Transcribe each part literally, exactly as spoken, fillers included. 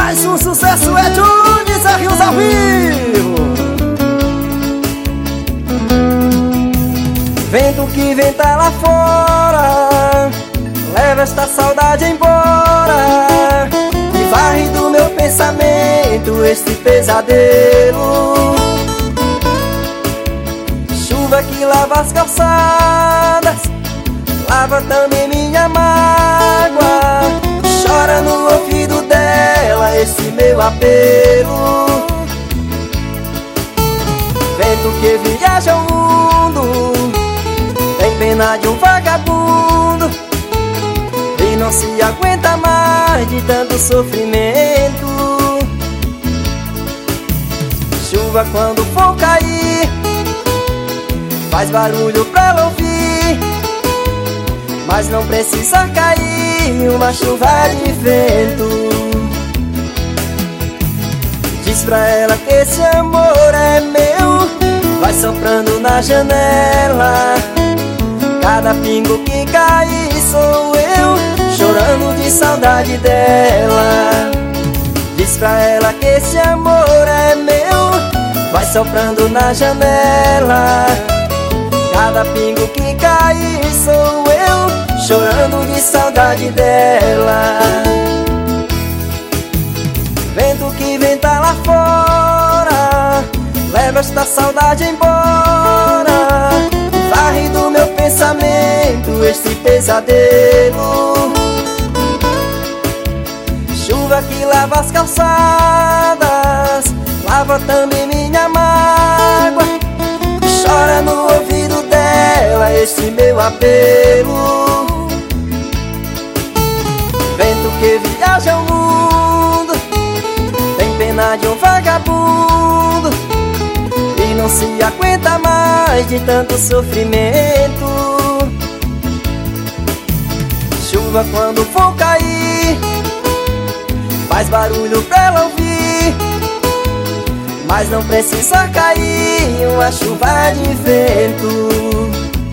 Mais um sucesso é Tunes, é Rios ao vivo. Vento que venta lá fora, leva esta saudade embora, e varre do meu pensamento este pesadelo. Chuva que lava as calçadas, lava também minha mágoa, chora no ouvido dela esse meu apelo. Vento que viaja o mundo, tem pena de um vagabundo, e não se aguenta mais de tanto sofrimento. Chuva quando for cair, faz barulho pra ela ouvir, mas não precisa cair uma chuva de vento. Diz pra ela que esse amor é meu, vai soprando na janela. Cada pingo que cai sou eu, chorando de saudade dela. Diz pra ela que esse amor é meu, vai soprando na janela. Cada pingo que cai sou eu, chorando de saudade dela. Vento que venta lá fora, leva esta saudade embora, varre do meu pensamento este pesadelo. Chuva que lava as calçadas, lava também minha mágoa, chora no ouvido dela esse meu apelo. Vento que viaja o mundo, tem pena de um vagabundo, e não se aguenta mais de tanto sofrimento. Chuva quando for cair, faz barulho pra ela ouvir, mas não precisa cair uma chuva de vento.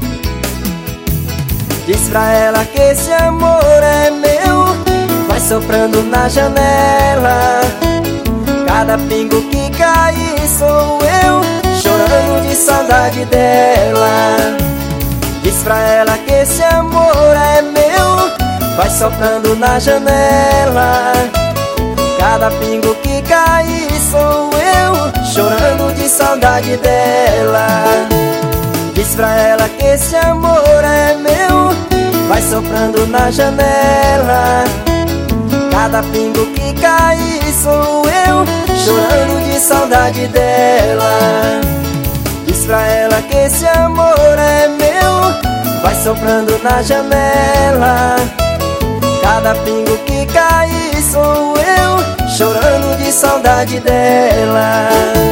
Diz pra ela que esse amor é meu, vai soprando na janela. Cada pingo que cai sou eu, chorando de saudade dela. Diz pra ela que esse amor é meu, vai soprando na janela. Cada pingo que cai sou eu, chorando de saudade dela. Diz pra ela que esse amor é meu, vai soprando na janela. Cada pingo que cai sou eu, chorando de saudade dela. Diz pra ela que esse amor é meu, vai soprando na janela. Cada pingo que cai sou eu, chorando de saudade dela.